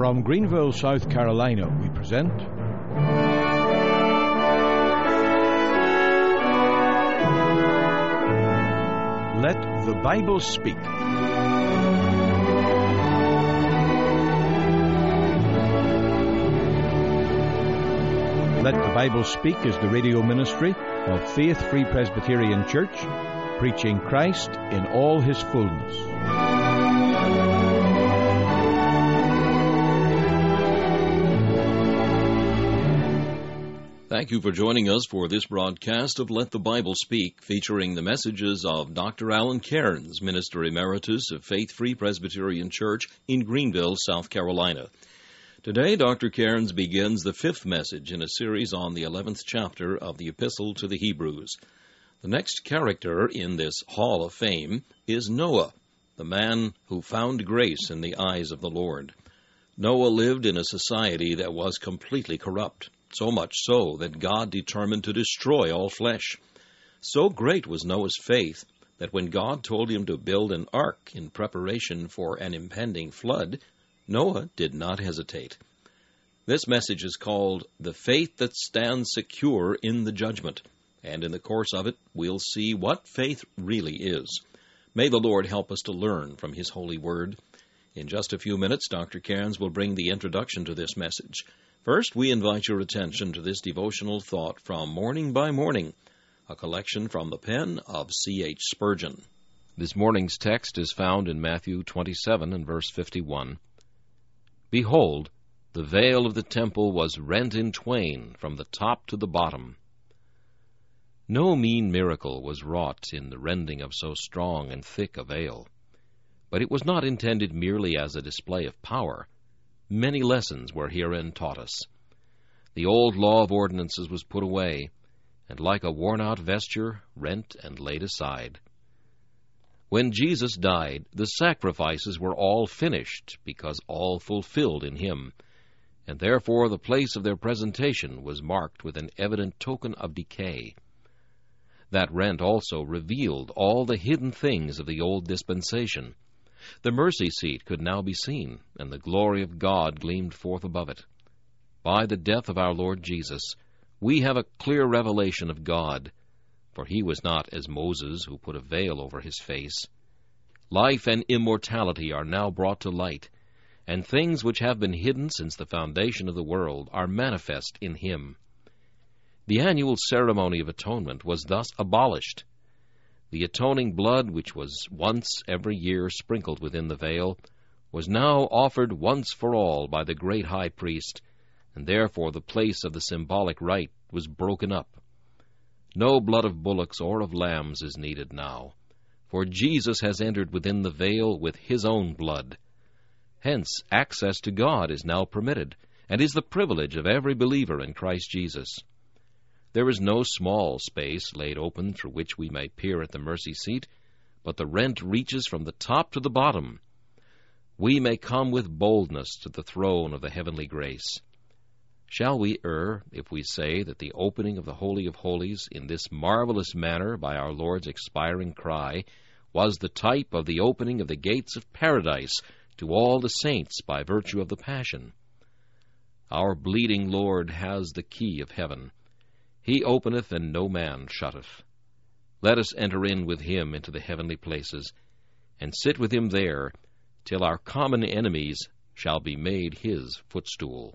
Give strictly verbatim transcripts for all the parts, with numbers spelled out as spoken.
From Greenville, South Carolina, we present Let the Bible Speak. Let the Bible Speak is the radio ministry of Faith Free Presbyterian Church, preaching Christ in all His fullness. Thank you for joining us for this broadcast of Let the Bible Speak, featuring the messages of Doctor Alan Cairns, Minister Emeritus of Faith Free Presbyterian Church in Greenville, South Carolina. Today, Doctor Cairns begins the fifth message in a series on the eleventh chapter of the Epistle to the Hebrews. The next character in this Hall of Fame is Noah, the man who found grace in the eyes of the Lord. Noah lived in a society that was completely corrupt, so much so that God determined to destroy all flesh. So great was Noah's faith that when God told him to build an ark in preparation for an impending flood, Noah did not hesitate. This message is called The Faith That Stands Secure in the Judgment, and in the course of it, we'll see what faith really is. May the Lord help us to learn from His holy word. In just a few minutes, Doctor Cairns will bring the introduction to this message. First, we invite your attention to this devotional thought from Morning by Morning, a collection from the pen of C H Spurgeon. This morning's text is found in Matthew twenty-seven and verse fifty-one. Behold, the veil of the temple was rent in twain from the top to the bottom. No mean miracle was wrought in the rending of so strong and thick a veil, but it was not intended merely as a display of power. Many lessons were herein taught us. The old law of ordinances was put away, and like a worn-out vesture, rent and laid aside. When Jesus died, the sacrifices were all finished, because all fulfilled in Him, and therefore the place of their presentation was marked with an evident token of decay. That rent also revealed all the hidden things of the old dispensation. The mercy seat could now be seen, and the glory of God gleamed forth above it. By the death of our Lord Jesus, we have a clear revelation of God, for He was not as Moses, who put a veil over his face. Life and immortality are now brought to light, and things which have been hidden since the foundation of the world are manifest in Him. The annual ceremony of atonement was thus abolished. The atoning blood, which was once every year sprinkled within the veil, was now offered once for all by the great high priest, and therefore the place of the symbolic rite was broken up. No blood of bullocks or of lambs is needed now, for Jesus has entered within the veil with His own blood. Hence, access to God is now permitted, and is the privilege of every believer in Christ Jesus. There is no small space laid open through which we may peer at the mercy seat, but the rent reaches from the top to the bottom. We may come with boldness to the throne of the heavenly grace. Shall we err if we say that the opening of the Holy of Holies in this marvelous manner by our Lord's expiring cry was the type of the opening of the gates of paradise to all the saints by virtue of the Passion? Our bleeding Lord has the key of heaven. He openeth, and no man shutteth. Let us enter in with Him into the heavenly places, and sit with Him there, till our common enemies shall be made His footstool.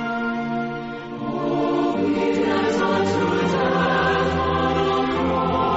Oh,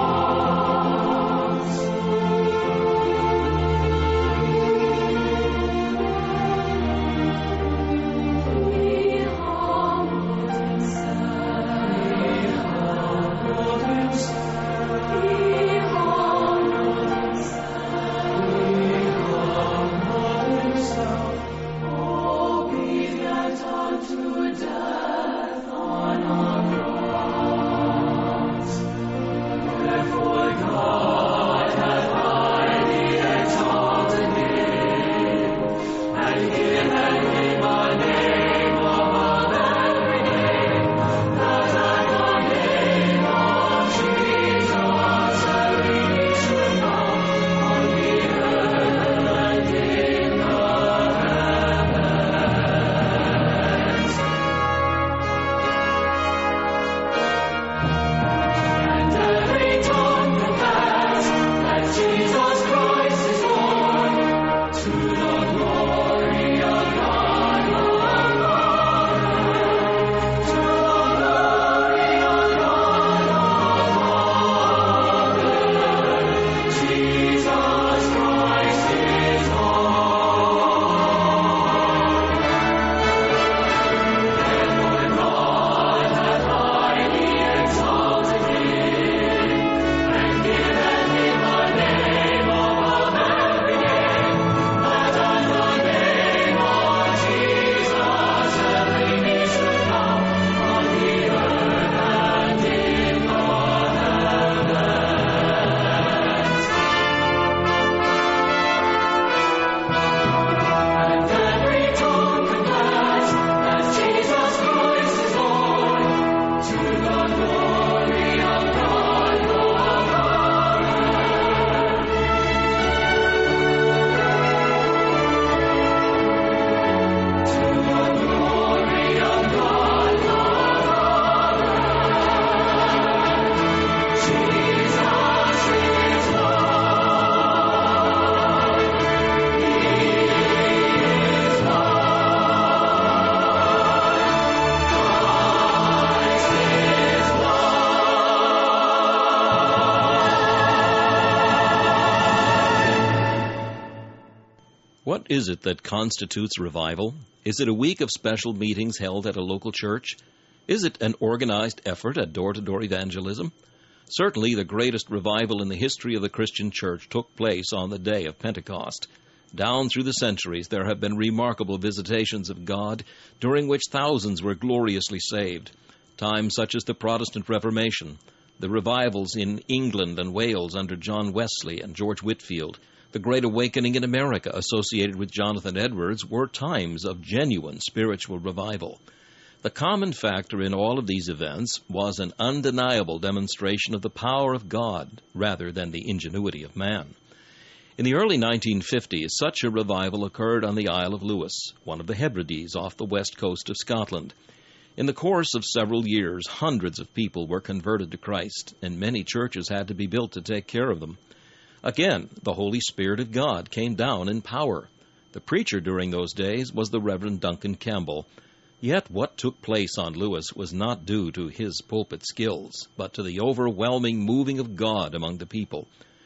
What is it that constitutes revival? Is it a week of special meetings held at a local church? Is it an organized effort at door-to-door evangelism? Certainly the greatest revival in the history of the Christian church took place on the day of Pentecost. Down through the centuries there have been remarkable visitations of God, during which thousands were gloriously saved. Times such as the Protestant Reformation, the revivals in England and Wales under John Wesley and George Whitefield, the Great Awakening in America associated with Jonathan Edwards were times of genuine spiritual revival. The common factor in all of these events was an undeniable demonstration of the power of God rather than the ingenuity of man. In the early nineteen fifties, such a revival occurred on the Isle of Lewis, one of the Hebrides off the west coast of Scotland. In the course of several years, hundreds of people were converted to Christ, and many churches had to be built to take care of them. Again, the Holy Spirit of God came down in power. The preacher during those days was the Reverend Duncan Campbell. Yet what took place on Lewis was not due to his pulpit skills, but to the overwhelming moving of God among the people.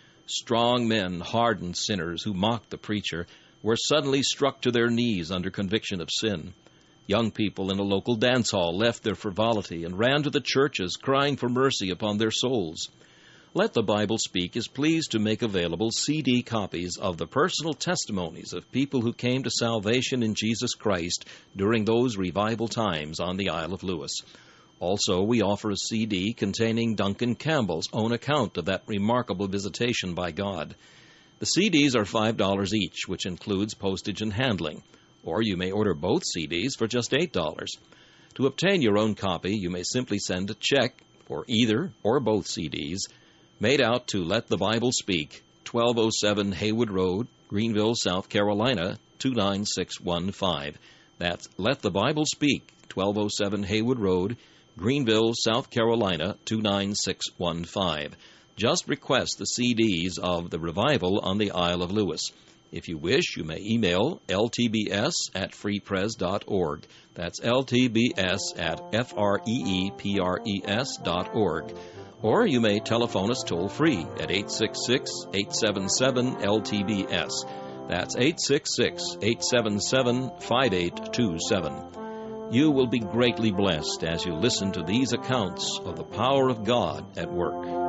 Strong men, hardened sinners who mocked the preacher, were suddenly struck to their knees under conviction of sin. Young people in a local dance hall left their frivolity and ran to the churches, crying for mercy upon their souls. Let the Bible Speak is pleased to make available C D copies of the personal testimonies of people who came to salvation in Jesus Christ during those revival times on the Isle of Lewis. Also, we offer a C D containing Duncan Campbell's own account of that remarkable visitation by God. The C Ds are five dollars each, which includes postage and handling, or you may order both C Ds for just eight dollars. To obtain your own copy, you may simply send a check for either or both C Ds, made out to Let the Bible Speak, twelve oh seven Haywood Road, Greenville, South Carolina, two nine six one five. That's Let the Bible Speak, twelve oh seven Haywood Road, Greenville, South Carolina, two nine six one five. Just request the C Ds of the revival on the Isle of Lewis. If you wish, you may email L T B S at free pres dot org. That's L T B S at F R E E P R E S dot org. Or you may telephone us toll-free at eight six six, eight seven seven, L T B S. That's eight six six, eight seven seven, five eight two seven. You will be greatly blessed as you listen to these accounts of the power of God at work.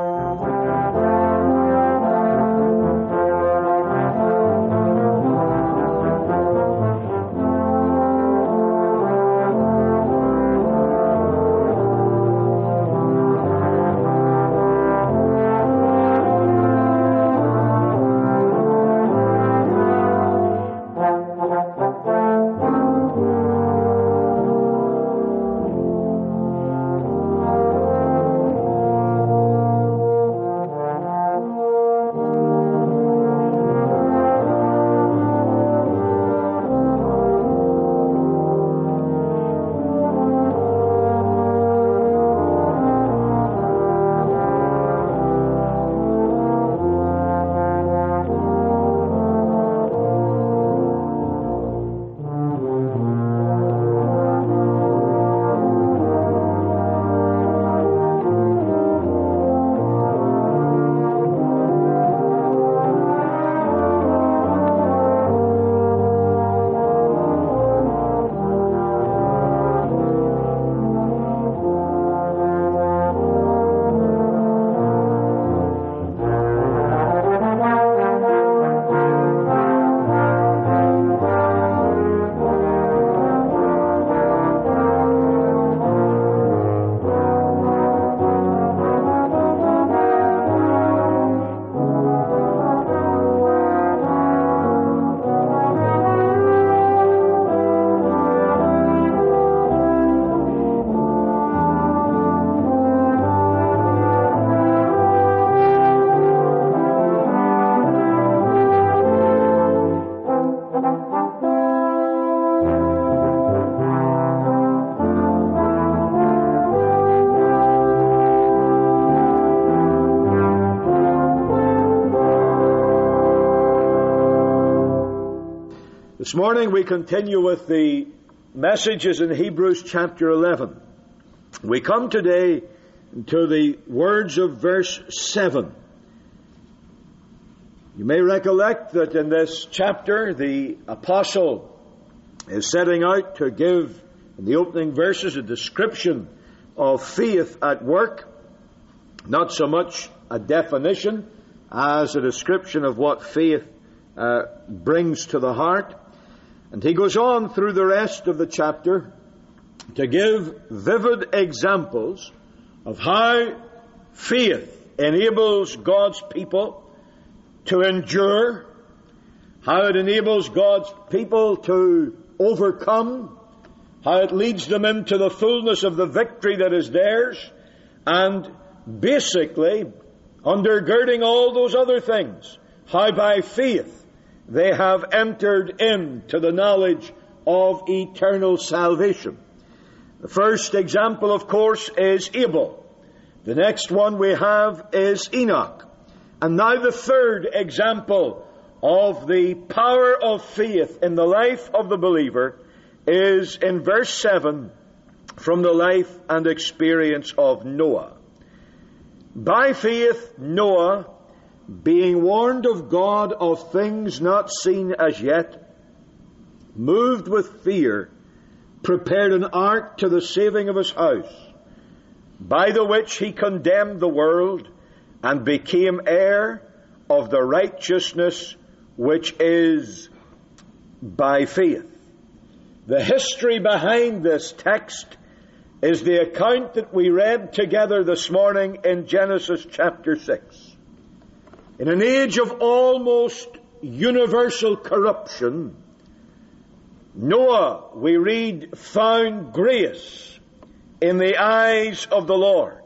This morning we continue with the messages in Hebrews chapter eleven. We come today to the words of verse seven. You may recollect that in this chapter the apostle is setting out to give, in the opening verses, a description of faith at work. Not so much a definition as a description of what faith uh, brings to the heart. And he goes on through the rest of the chapter to give vivid examples of how faith enables God's people to endure, how it enables God's people to overcome, how it leads them into the fullness of the victory that is theirs, and basically, undergirding all those other things, how by faith they have entered into the knowledge of eternal salvation. The first example, of course, is Abel. The next one we have is Enoch. And now the third example of the power of faith in the life of the believer is in verse seven, from the life and experience of Noah. By faith, Noah, being warned of God of things not seen as yet, moved with fear, prepared an ark to the saving of his house, by the which he condemned the world, and became heir of the righteousness which is by faith. The history behind this text is the account that we read together this morning in Genesis chapter six. In an age of almost universal corruption, Noah, we read, found grace in the eyes of the Lord.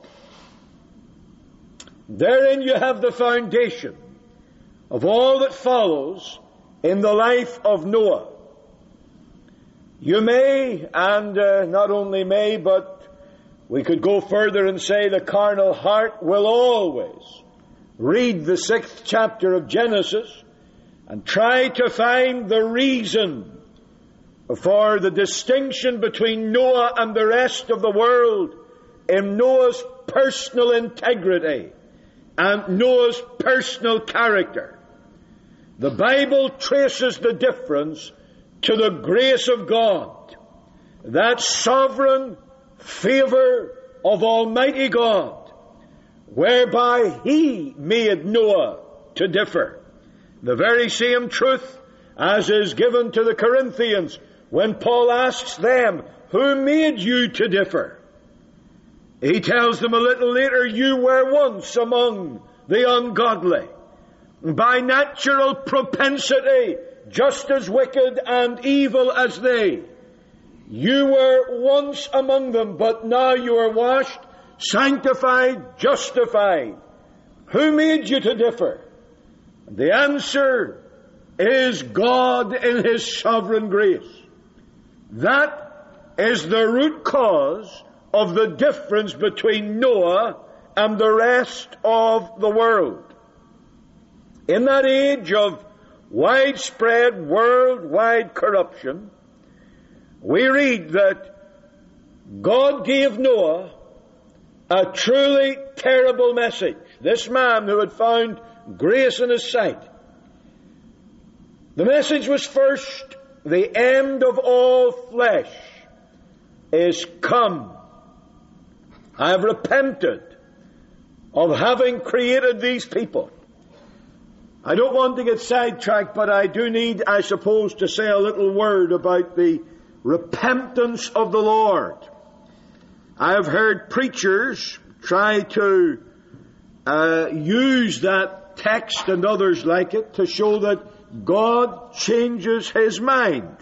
Therein you have the foundation of all that follows in the life of Noah. You may, and uh, not only may, but we could go further and say the carnal heart will always read the sixth chapter of Genesis and try to find the reason for the distinction between Noah and the rest of the world in Noah's personal integrity and Noah's personal character. The Bible traces the difference to the grace of God, that sovereign favor of Almighty God, whereby He made Noah to differ. The very same truth as is given to the Corinthians when Paul asks them, who made you to differ? He tells them a little later, you were once among the ungodly, by natural propensity, just as wicked and evil as they. You were once among them, but now you are washed, sanctified, justified. Who made you to differ? The answer is God in His sovereign grace. That is the root cause of the difference between Noah and the rest of the world. In that age of widespread worldwide corruption, we read that God gave Noah a truly terrible message. This man who had found grace in his sight. The message was first, the end of all flesh is come. I have repented of having created these people. I don't want to get sidetracked, but I do need, I suppose, to say a little word about the repentance of the Lord. I have heard preachers try to uh, use that text and others like it to show that God changes His mind.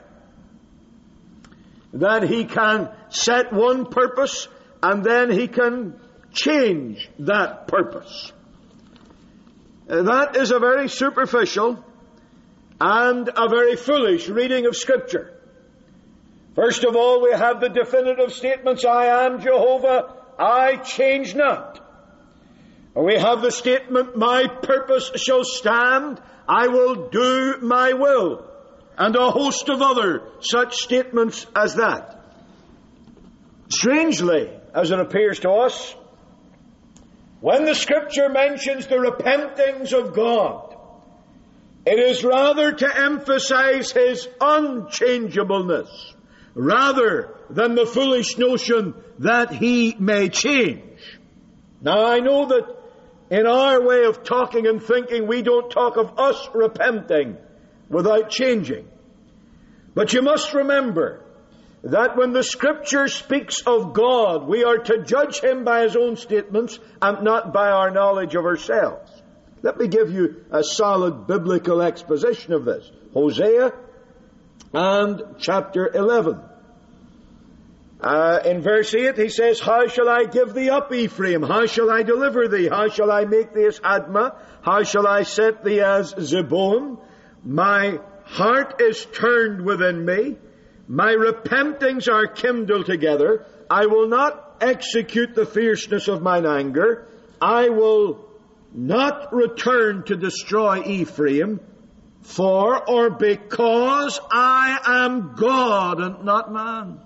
That He can set one purpose and then He can change that purpose. That is a very superficial and a very foolish reading of Scripture. First of all, we have the definitive statements, I am Jehovah, I change not. We have the statement, my purpose shall stand, I will do my will. And a host of other such statements as that. Strangely, as it appears to us, when the Scripture mentions the repentings of God, It is rather to emphasize his unchangeableness, rather than the foolish notion that he may change. Now, I know that in our way of talking and thinking, we don't talk of us repenting without changing. But you must remember that when the Scripture speaks of God, we are to judge him by his own statements and not by our knowledge of ourselves. Let me give you a solid biblical exposition of this. Hosea and chapter eleven. Uh, in verse eight he says, How shall I give thee up, Ephraim? How shall I deliver thee? How shall I make thee as Admah? How shall I set thee as Zeboim? My heart is turned within me. My repentings are kindled together. I will not execute the fierceness of mine anger. I will not return to destroy Ephraim, for or because I am God and not man.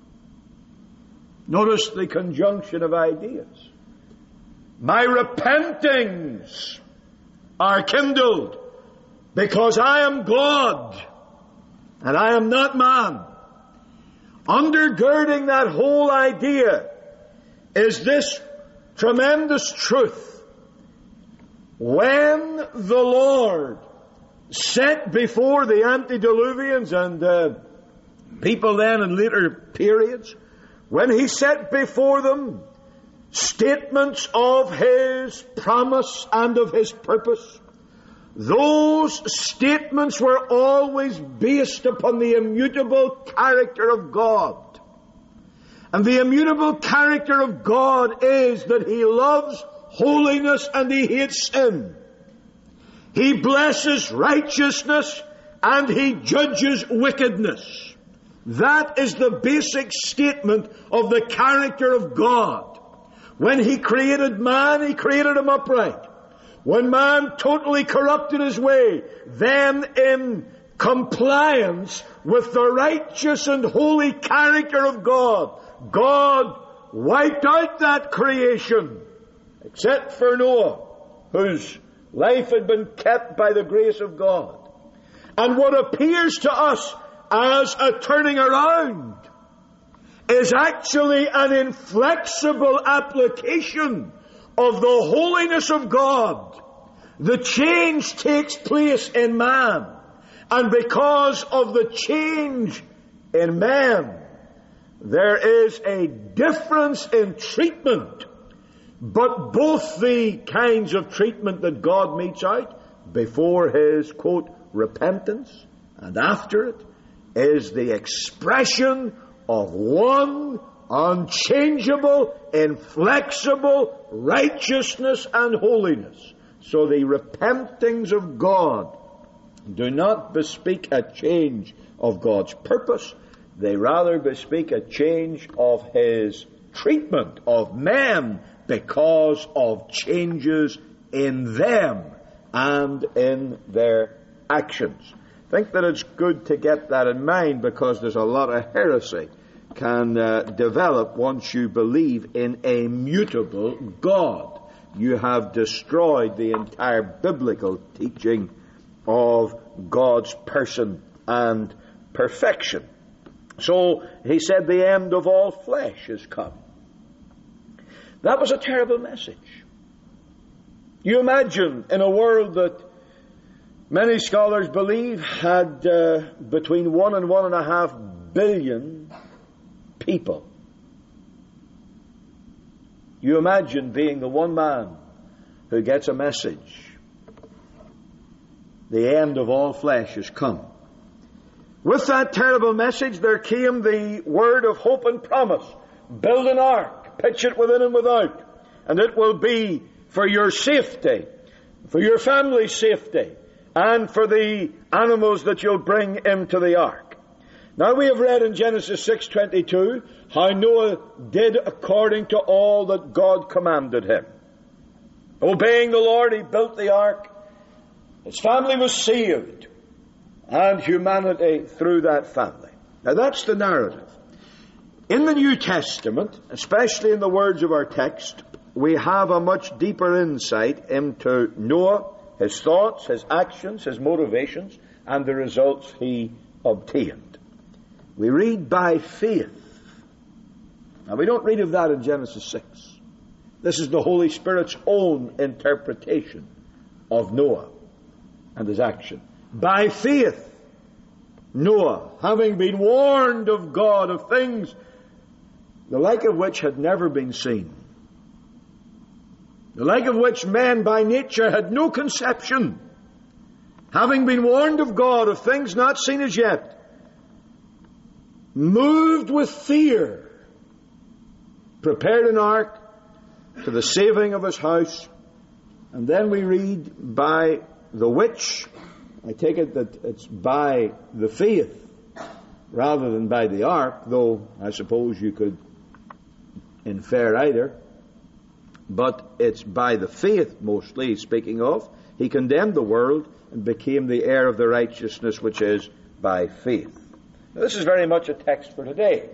Notice the conjunction of ideas. My repentings are kindled because I am God and I am not man. Undergirding that whole idea is this tremendous truth. When the Lord set before the antediluvians and uh, people then in later periods, when he set before them statements of his promise and of his purpose, those statements were always based upon the immutable character of God. And the immutable character of God is that he loves holiness and he hates sin. He blesses righteousness and he judges wickedness. That is the basic statement of the character of God. When he created man, he created him upright. When man totally corrupted his way, then in compliance with the righteous and holy character of God, God wiped out that creation, except for Noah, whose life had been kept by the grace of God. And what appears to us as a turning around is actually an inflexible application of the holiness of God. The change takes place in man. And because of the change in man, there is a difference in treatment. But both the kinds of treatment that God metes out before his, quote, repentance and after it is the expression of one unchangeable, inflexible righteousness and holiness. So the repentings of God do not bespeak a change of God's purpose. They rather bespeak a change of his treatment of men because of changes in them and in their actions. I think that it's good to get that in mind because there's a lot of heresy can uh, develop once you believe in a mutable God. You have destroyed the entire biblical teaching of God's person and perfection. So he said the end of all flesh is come. That was a terrible message. You imagine in a world that many scholars believe had uh, between one and one and a half billion people. You imagine being the one man who gets a message. The end of all flesh has come. With that terrible message there came the word of hope and promise. Build an ark, pitch it within and without, and it will be for your safety, for your family's safety, and for the animals that you'll bring into the ark. Now we have read in Genesis six twenty-two how Noah did according to all that God commanded him. Obeying the Lord, he built the ark. His family was saved, and humanity through that family. Now that's the narrative. In the New Testament, especially in the words of our text, we have a much deeper insight into Noah his thoughts, his actions, his motivations, and the results he obtained. We read by faith. Now, we don't read of that in Genesis six. This is the Holy Spirit's own interpretation of Noah and his action. By faith, Noah, having been warned of God of things the like of which had never been seen, the like of which men by nature had no conception, having been warned of God of things not seen as yet, moved with fear, prepared an ark to the saving of his house. And then we read, by the which, I take it that it's by the faith rather than by the ark, though I suppose you could infer either. But it's by the faith mostly speaking of. He condemned the world and became the heir of the righteousness which is by faith. Now, this is very much a text for today.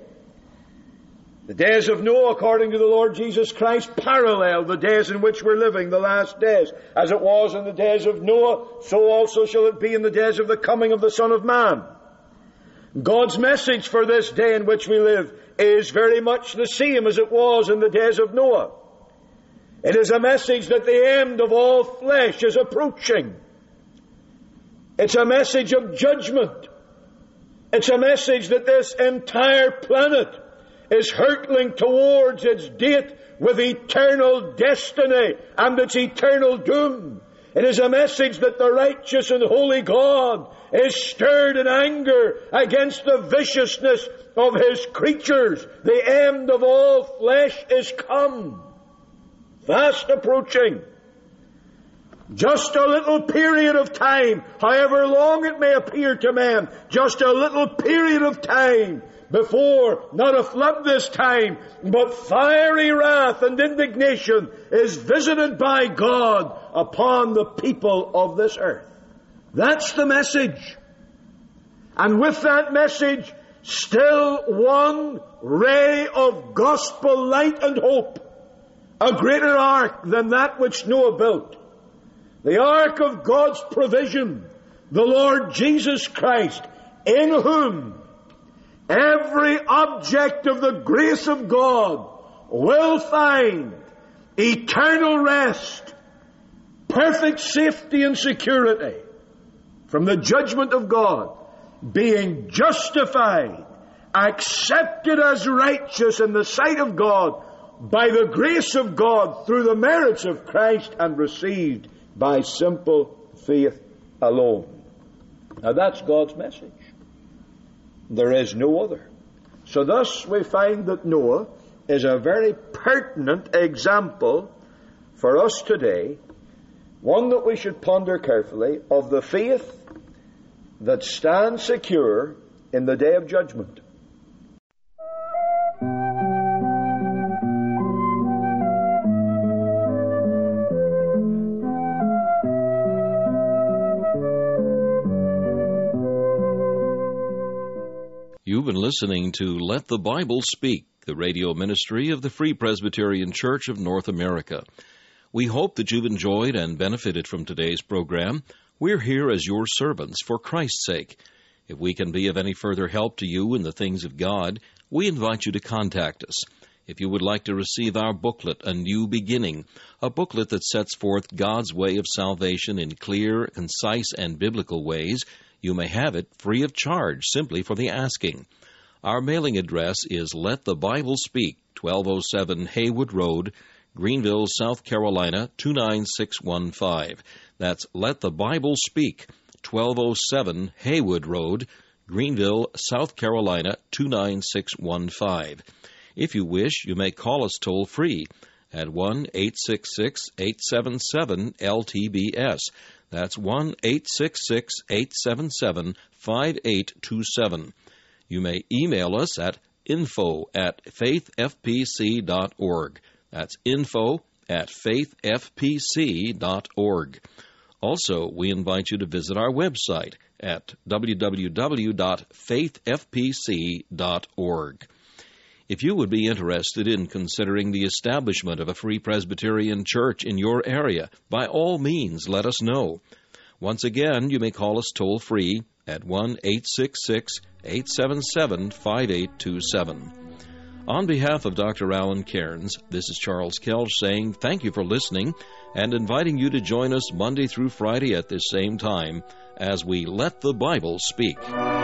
The days of Noah, according to the Lord Jesus Christ, parallel the days in which we're living, the last days. As it was in the days of Noah, so also shall it be in the days of the coming of the Son of Man. God's message for this day in which we live is very much the same as it was in the days of Noah. It is a message that the end of all flesh is approaching. It's a message of judgment. It's a message that this entire planet is hurtling towards its date with eternal destiny and its eternal doom. It is a message that the righteous and holy God is stirred in anger against the viciousness of his creatures. The end of all flesh is come, fast approaching. Just a little period of time, however long it may appear to man, just a little period of time before, not a flood this time, but fiery wrath and indignation is visited by God upon the people of this earth. That's the message. And with that message, still one ray of gospel light and hope. A greater ark than that which Noah built. The ark of God's provision, the Lord Jesus Christ, in whom every object of the grace of God will find eternal rest, perfect safety and security from the judgment of God, being justified, accepted as righteous in the sight of God by the grace of God through the merits of Christ, and received by simple faith alone. Now that's God's message. There is no other. So thus we find that Noah is a very pertinent example for us today, one that we should ponder carefully, of the faith that stands secure in the day of judgment. You've been listening to Let the Bible Speak, the radio ministry of the Free Presbyterian Church of North America. We hope that you've enjoyed and benefited from today's program. We're here as your servants for Christ's sake. If we can be of any further help to you in the things of God, we invite you to contact us. If you would like to receive our booklet, A New Beginning, a booklet that sets forth God's way of salvation in clear, concise, and biblical ways, you may have it free of charge, simply for the asking. Our mailing address is Let the Bible Speak, twelve oh seven Haywood Road, Greenville, South Carolina, two nine six one five. That's Let the Bible Speak, twelve oh seven Haywood Road, Greenville, South Carolina, two nine six one five. If you wish, you may call us toll-free at one eight six six, eight seven seven, L T B S. That's one eight six six, eight seven seven, five eight two seven. You may email us at info at faith f p c dot org. That's info at faith f p c dot org. Also, we invite you to visit our website at w w w dot faith f p c dot org. If you would be interested in considering the establishment of a Free Presbyterian Church in your area, by all means let us know. Once again, you may call us toll-free at one eight six six, eight seven seven, five eight two seven. On behalf of Doctor Alan Cairns, this is Charles Kelch saying thank you for listening and inviting you to join us Monday through Friday at this same time as we Let the Bible Speak.